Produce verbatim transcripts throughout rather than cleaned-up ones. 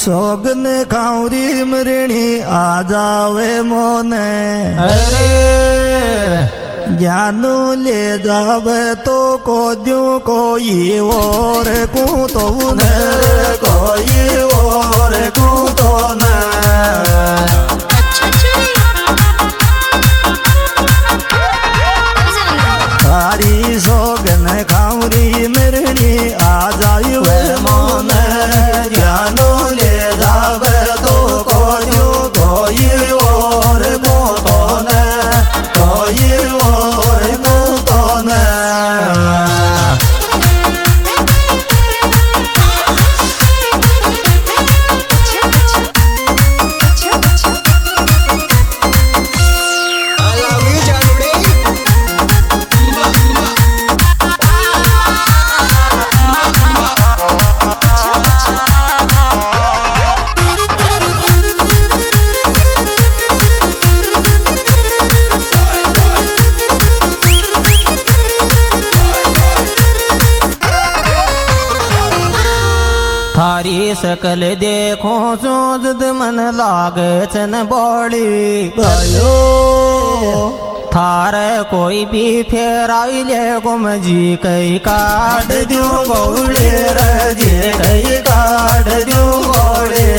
सोगन खाऊरी मरणी आ जावे मोने अरे ज्ञान ले जावे तो को द्यू कोई और को तो न कोई और को तो न तारी सोगन खाऊरी मरणी आ जावे मोने ज्ञान ले जावे तो को द्यू कोई और को तो न कोई और को तो न थारी सकल देखो सोजद मन लागे चन बोली भयो थारे कोई भी फेराई ले गुम जी कई काट काट दू गौड़े रजे कई काट दू गौड़े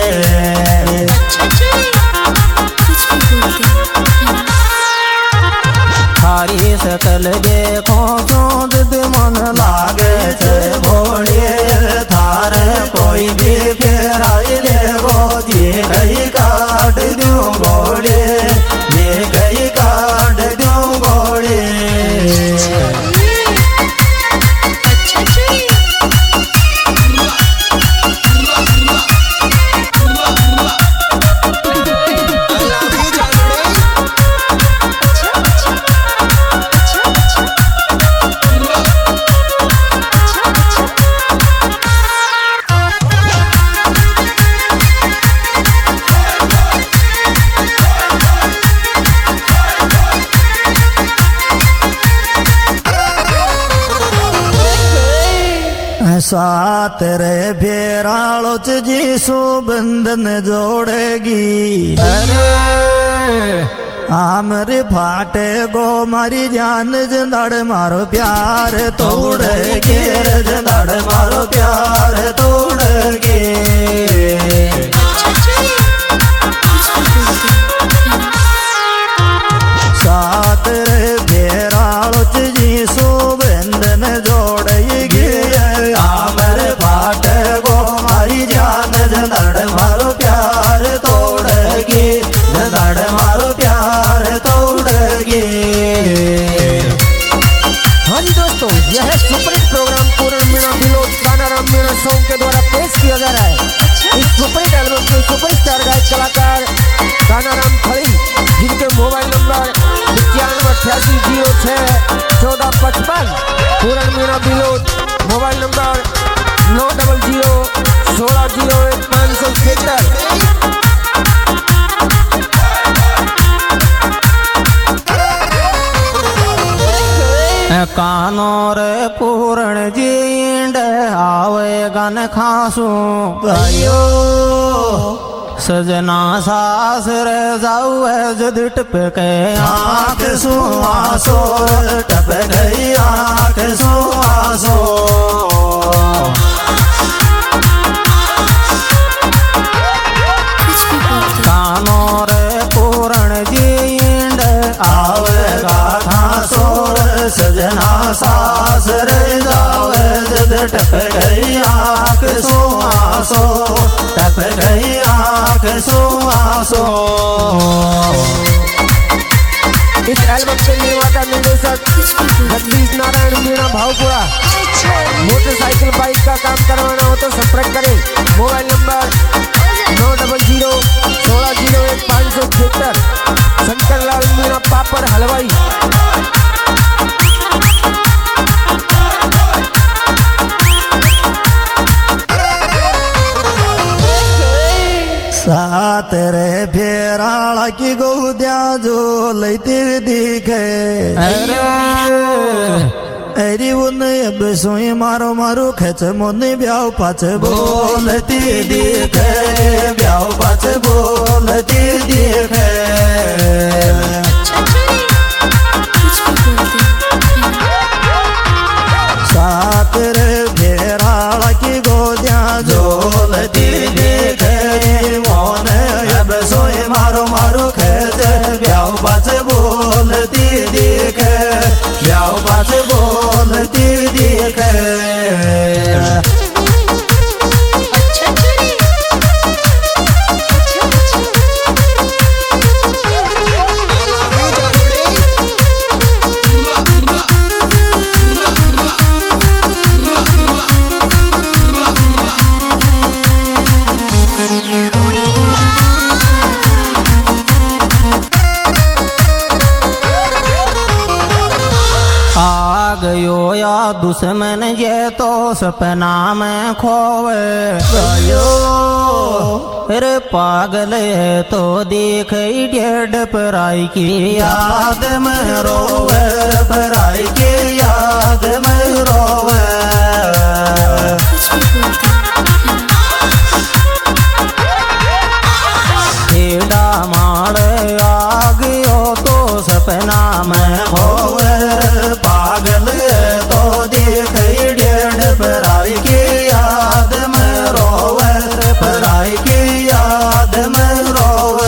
थारी सकल देखो सोजद मन लागे छे भोले थार कोई भी फेराई ले गो जे कई काट दू गौड़े जे कई काट दू गौड़े सात रे फेरालो जी सुबंधन जोड़ेगी अरे आमरे फाटे गो मारी जान जंदाड़ मारो प्यार तोड़ेगे जंदाड़ मारो प्यार तोड़ेगे सात रे फेरालो जी सुबंधन जोड़ेगी आमरे फाटे गो मारी जान जंदाड़ मारो प्यार तोड़ेगी जंदाड़ मारो प्यार तोड़ेगी। हाँ जी दोस्तों, यह है superhit programme Purna Meena Bilod Kanaram Meena song के द्वारा पेश किया जा रहा है। इस सुपरहिट एल्बम के सुपरस्टार गायक कलाकार कानाराम खड़ी, जिनके मोबाइल नंबर इक्यानवे अठासी जीरो छः चौदह पचपन, पूर्ण मीणा बिलोद मोबाइल नंबर नौ डबल जीरो सोलह जीरो एक पाँच सौ छिहत्तर। कानो रे पूर्ण जींड आवे गन खासू भाइयो सजना सास रे जाऊे जद टप के आँख सुआसो टप गई आँख सुआसो कानो रे पूर्ण जींड आवेगा खासो सजना सास रे जावे जद टप गई आँख सुआसो टप गई आँख सुआसो। इस एल्बम के निर्माता निर्देशक जगदीश नारायण मीणा भावपुरा। मोटरसाइकिल बाइक का काम करवाना हो तो संपर्क करें। मोबाइल नंबर नौ डबल जीरो सोलह जीरो एक पाँच सौ छिहत्तर। शंकर लाल मीणा पापड़ हलवाई। सात रे फेराला की गौद्या जो लैती दिखे अरे एरी उन अब सोई मारो मारो खेच मोने ब्याव पाच बोलती दिखे ब्याव पाच बोलती दिखे साकर भेराला की गोदिया झोलती दिखे मोने अब सोई मारो मारो खेच ब्याव पाच बोलती दिखे ब्याव पाच बोलती दिखे गयो या दुश्मन ये तो सपना में खोवे गयो अरे पागल है तो देख डेढ़ पराई की याद में रोवे पराई की याद में रोवे हेड़ा मार आ गयो तो सपना में खोवे पागल तो देख डेढ़ पराई की याद में रोवे पराई की याद में रोवे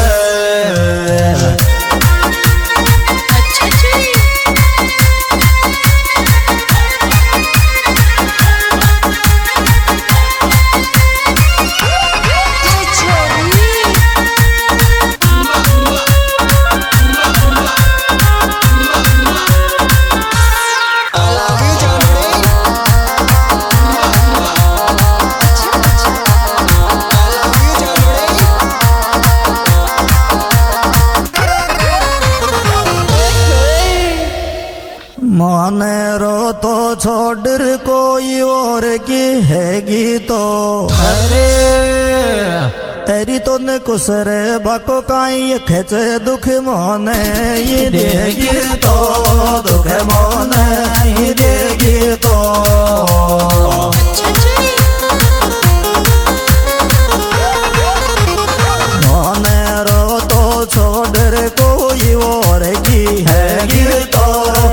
माने रो तो छोड़ कोई और की हैगी तो अरे तेरी तो न कुसरे बाको काई खेच दुख मोने ये देगी तो दुख मोने ये देगी तो मोने रो तो छोड़ कोई और की हैगी तो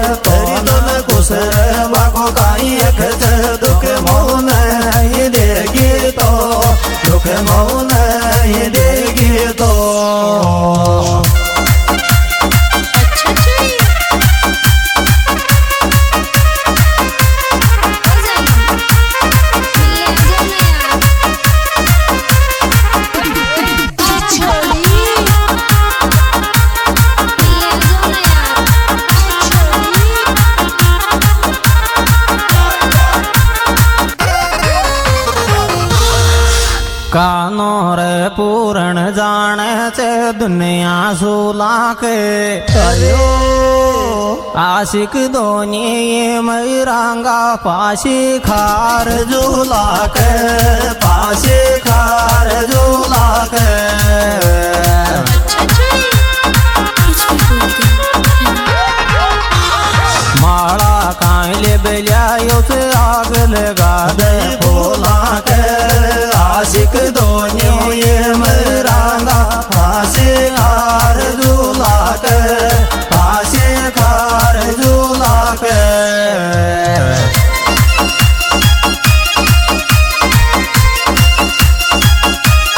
बाको काई खेच दुख मौन ये देगी तो दुख मौन ये देगी तो कानो रे पूर्ण जाने से दुनिया सुला के अयो आशिक दोनी ये मैरांगा पाशी खार झूला के पाशी खार झूला के माला काइले बेलियायो से आग लगा दे फूला के आशिक दोनी